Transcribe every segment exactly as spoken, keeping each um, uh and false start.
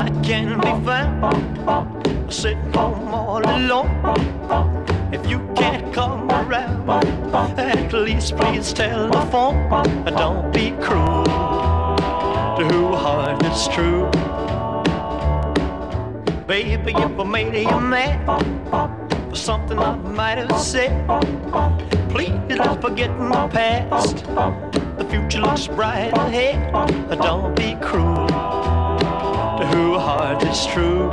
I can be found sitting home all alone. If you can't come around, at least please telephone. Don't be cruel to who heart is true. Baby, if I made you mad for something I might have said, please don't forget my past. The future looks bright ahead. Don't be cruel to who heart is true.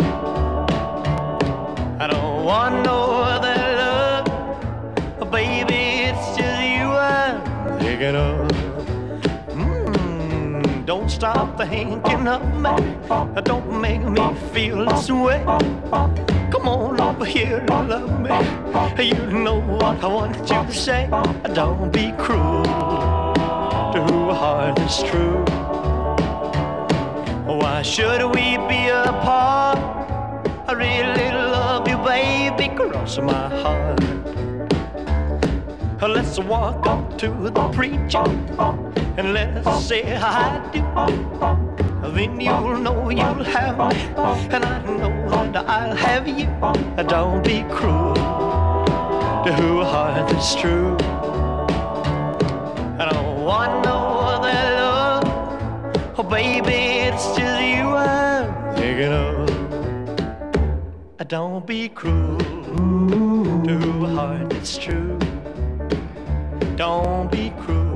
I don't want no other love, baby, it's just you I'm thinking of. Mm, don't stop thinking of me. Don't make me feel this way. Come on over here and love me. You know what I want you to say. Don't be cruel to who heart is true. Why should we be apart? I really love you, baby, cross my heart. Let's walk up to the preacher and let's say I do. Then you'll know you'll have me, and I know that I'll have you. Don't be cruel to who heart is true. I don't want no other love, oh baby, it's just you I'm thinking of. Don't be cruel to who heart is true. Don't be cruel